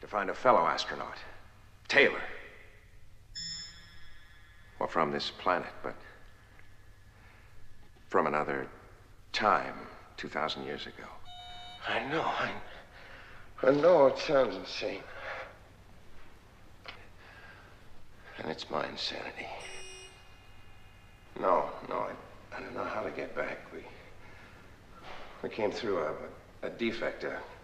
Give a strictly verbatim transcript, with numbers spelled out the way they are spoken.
to find a fellow astronaut, Taylor. Well, from this planet, but from another time, two thousand years ago. I know, I, I know it sounds insane. And it's my insanity. No, no, I, I don't know how to get back. We, we came through a, a defect, a